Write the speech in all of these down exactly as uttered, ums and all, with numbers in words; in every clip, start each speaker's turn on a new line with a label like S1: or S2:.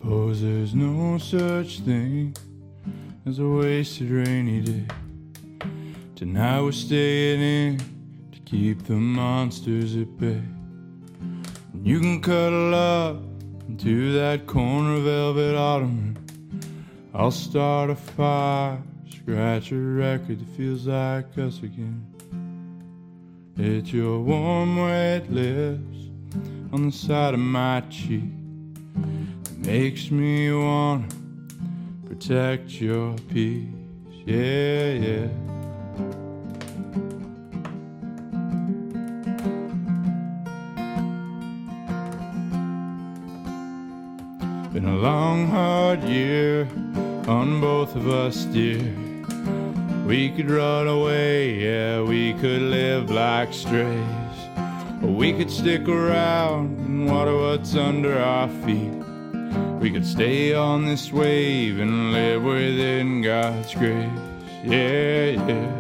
S1: Suppose there's no such thing as a wasted rainy day. Tonight we're staying in to keep the monsters at bay. And you can cuddle up into that corner of velvet ottoman. I'll start a fire, scratch a record that feels like us again. It's your warm wet lips on the side of my cheek that makes me wanna protect your peace. Yeah, yeah. Been a long, hard year on both of us, dear. We could run away, yeah, we could live like strays. Or we could stick around and water what's under our feet. We could stay on this wave and live within God's grace. Yeah, yeah.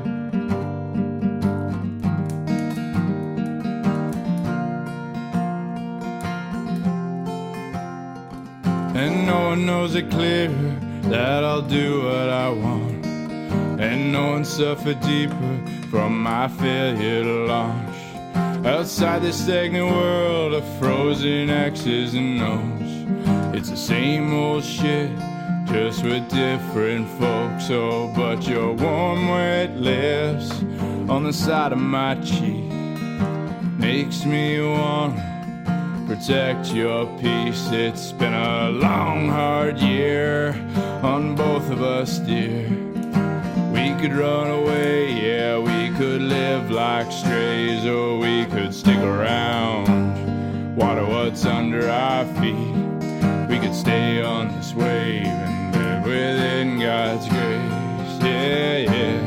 S1: And no one knows it clearer that I'll do what I want. And no one suffered deeper from my failure to launch. Outside this stagnant world of frozen X's and O's, it's the same old shit, just with different folks. Oh, but your warm wet lips on the side of my cheek makes me wanna protect your peace. It's been a long, hard year on both of us, dear. We could run away, yeah, we could live like strays, or we could stick around, water what's under our feet. We could stay on this wave and live within God's grace. Yeah, yeah.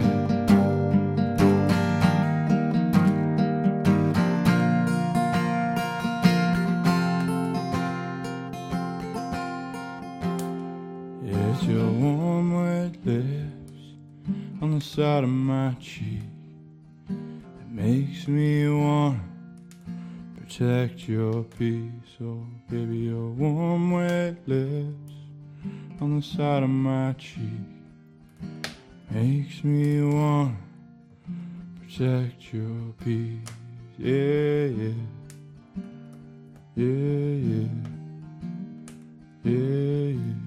S1: It's your warm wet lips on the side of my cheek that makes me wanna protect your peace. Oh, baby, your warm wet lips on the side of my cheek makes me wanna protect your peace. Yeah, yeah. Yeah, yeah. Yeah, yeah.